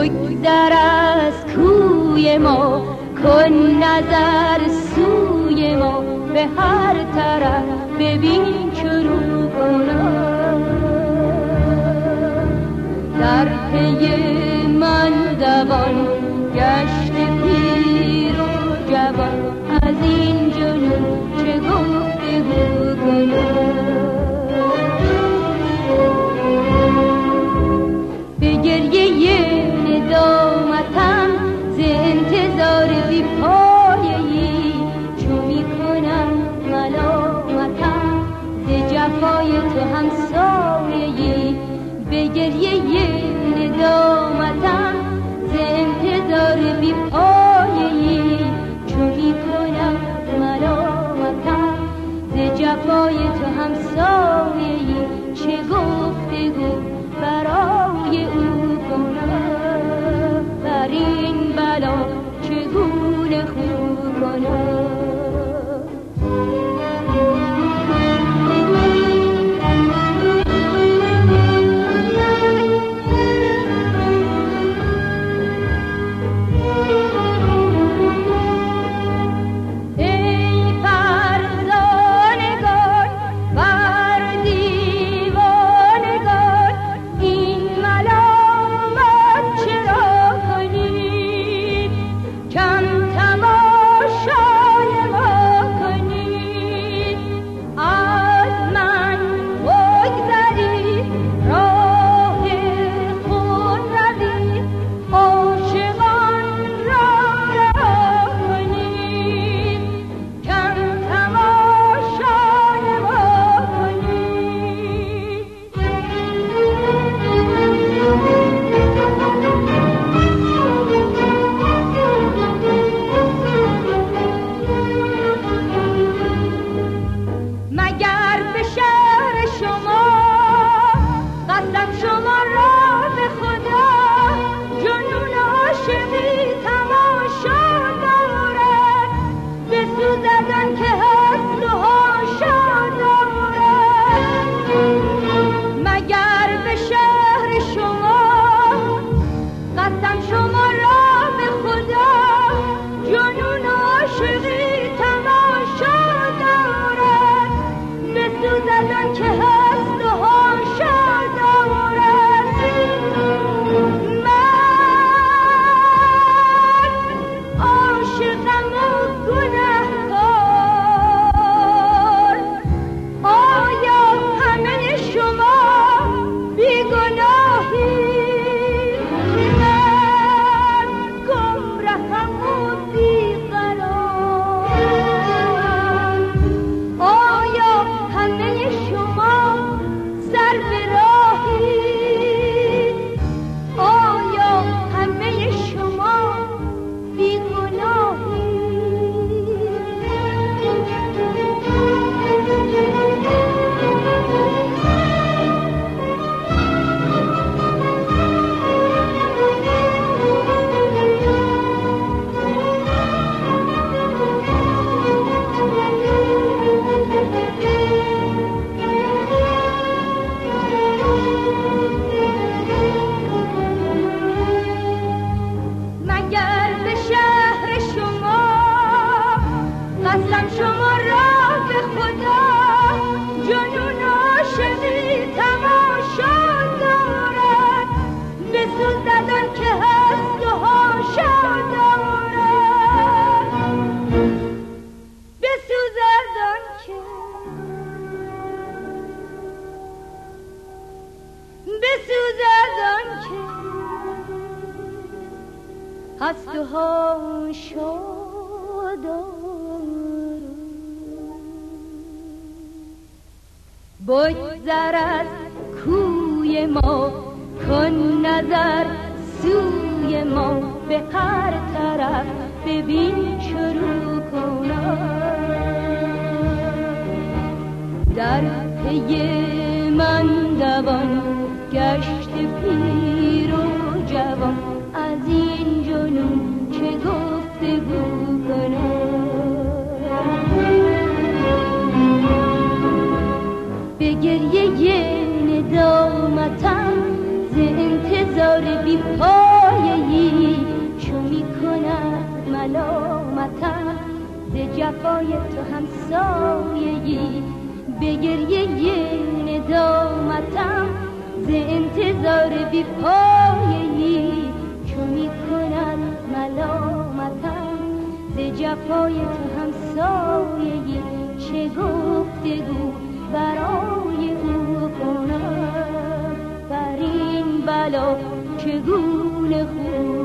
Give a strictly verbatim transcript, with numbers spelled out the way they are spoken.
بگذر از کوی ما، کن نظر سوی ما، به هر طرف ببین چرو کنم. در پی من دوان گشت پیر و جوان، از این جنون چه گفتگو کنم. به گریه ندامتم ز انتظار بی پایه‌ای، چو می کنم ملامتم ز جفای تو همسایه‌ای. به گریه ندامتم ز انتظار بی پایه‌ای، چو می کنم ملامتم ز جفای تو همسایه‌ای. چه گفتگو برای او کنم، بر این بلا چگونه خو کنم. هست و ها شادم بگذر از کوی ما کن نظر سوی ما به هر طرف ببین شروع کنم در پی من دوان گشت پیر و جوان از این جنون چه گفتگو کنم به گریه ندامتم ز انتظار بی پایه جفای تو هم سایه‌ای، به گریه ندامتم ز انتظار بی پایه‌ای، چو می کند ملامتم ز جفای تو هم سایه‌ای، چه گفتگو برای او کنم، بر این بلا چگونه خون